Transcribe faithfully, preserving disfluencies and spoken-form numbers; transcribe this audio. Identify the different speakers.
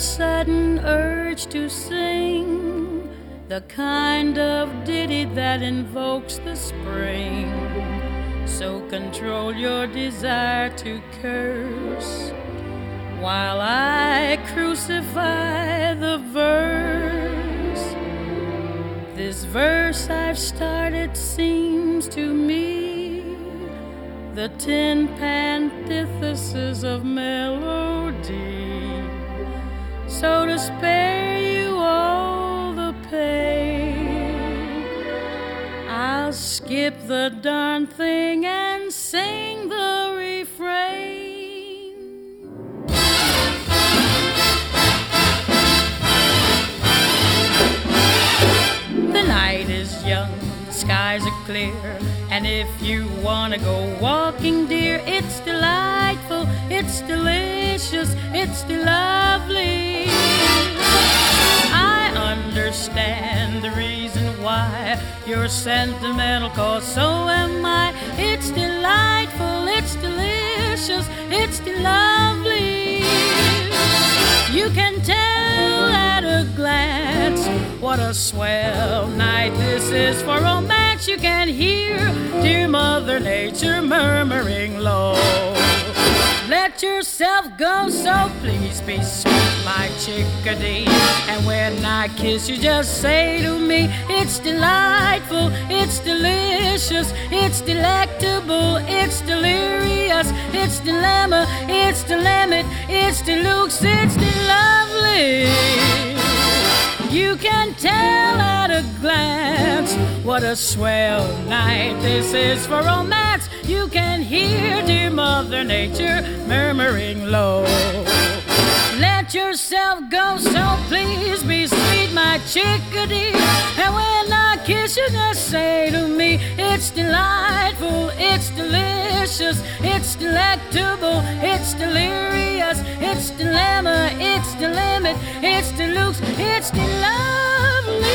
Speaker 1: sudden urge to sing the kind of ditty that invokes the spring. So control your desire to curse while I crucify the verse. This verse I've started seems to me the tin antithesis of melody. So to spare you all the pain, I'll skip the darn thing and sing the refrain. The night is young, the skies are clear, and if you wanna go walking, dear, it's delightful, it's delicious, it's lovely. I understand the reason why you're sentimental, 'cause so am I. It's delightful, it's delicious, it's lovely. You can tell at a glance what a swell night this is for romance. You can hear dear Mother Nature murmuring low. Let yourself go, so please be sweet, my chickadee. And when I kiss you, just say to me, it's delightful, it's delicious, it's delectable, it's delirious, it's dilemma, it's dilemma, it's deluxe, it's lovely. You can tell at a glance what a swell night this is for romance. You can hear dear Mother Nature murmuring low. Let yourself go, so please be sweet, my chickadee. And when I kiss you, just say to me, it's delightful, it's delicious, it's delectable, it's delirious, it's dilemma, it's the limit, it's deluxe, it's the lovely.